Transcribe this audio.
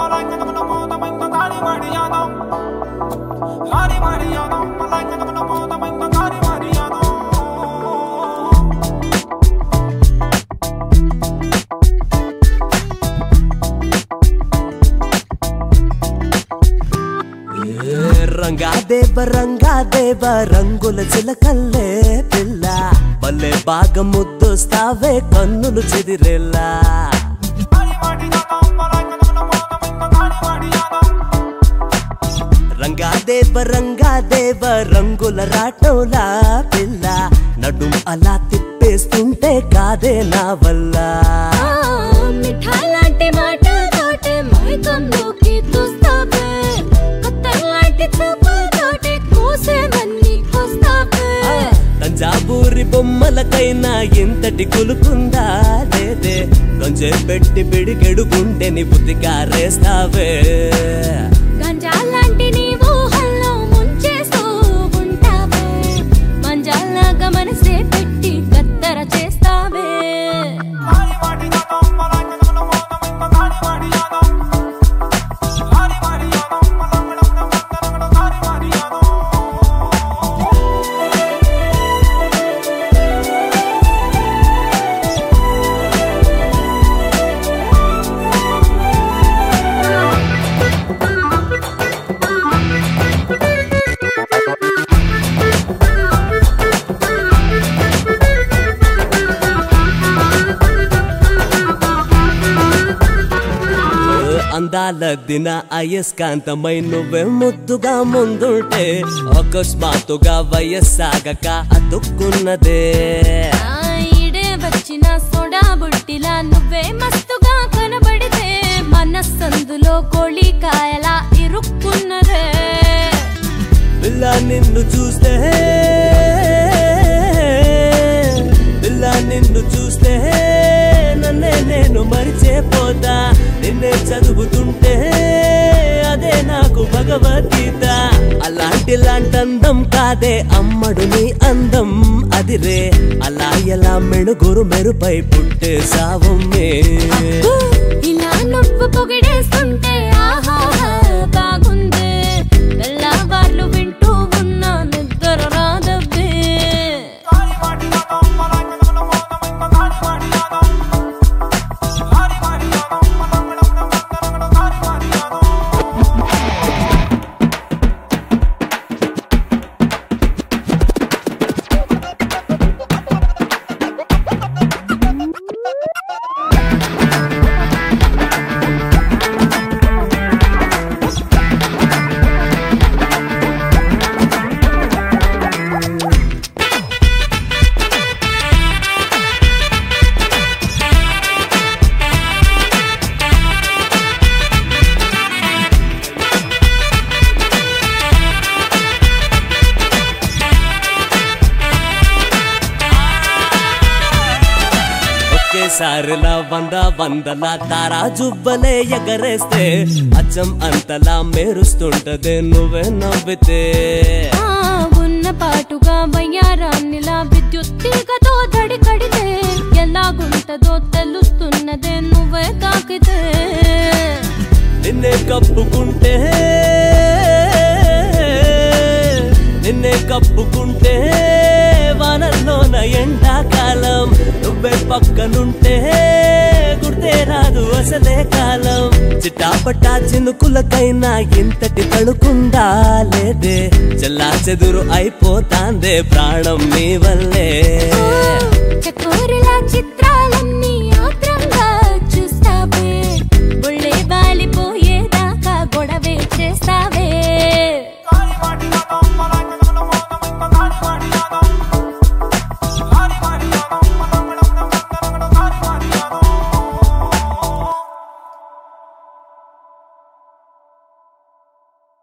రంగా దేవ రంగుల చిలకల్లే పిల్ల భలే బాగా ముద్దొస్తావే కన్నులు చెదిరేలా రంగా దేవ రంగుల రాటోలా పిల్ల నడుం అలా తిప్పేస్తుంటే కాదే నా వల్ల మిఠాలాంటి మాటలతోటే మైకంలోకి తూస్తావే కొత్తలాంటి చూపులతోటే కోసేమన్ని కోస్తావే తంజాబూరి బొమ్మలకైనా ఇంతటి కులుకుందా లేదే కొంచెం పెట్టి పిడికెడు గుండెని బుద్ధిగా రేస్తావే గంజాలాంటి నీ ఊహల్లో ముంచేస్తూ ఉంటావే మంజాలాగా మనసే పెట్టి కత్తర చేస్తావే అందాల దిన అయస్కాంతమై నువ్వే ముద్దుగా ముందుంటే అకస్మాత్తుగా వయస్సాగక అతుక్కున్నదే ఈడే వచ్చిన సోడా బుట్టిలా నువ్వే మస్తుగా కనబడితే మనస్సందులో కోళికాయలా ఇరుక్కున్నదే పిల్ల నిన్ను చూస్తే నన్నే నేను మరిచేపోతా నిన్నే చదువుతుంటే అదే నాకు భగవద్గీత అలాంటి అందం కాదే అమ్మడు నీ అందం అదిరే అలా ఎలా మెడుగురు మెరుపై పుట్టే సావమ్మే ఇలా నువ్వు పొగిడేస్తుంటే ఆహా బాగుందే తెల్లవార్లు వింటూ ఉన్నా నిద్ర రాదవ్వే సారిలా వందల తారా జుబ్బలే ఎగరేస్తే అచ్చం అంతలా మెరుస్తుంటదే నువ్వే నవ్వితే ఉన్న పాటుగా వయ్యారాన్నిలా విద్యుత్తీగతో దడి కడితే ఎలాగుంటదో తెలుస్తున్నదే నువ్వే తాకితే నిన్నే కప్పుకుంటే వానల్లోన ఎండాకాలం నువ్వే పక్కనుంటే గుర్తే రాదు అసలే కాలం చిటాపటా చినుకులకైనా ఇంతటి తడుకుందా లేదే చల్లా చెదురు అయిపోతాందే ప్రాణం నీ వల్లే చకోరిలా చిత్రాలు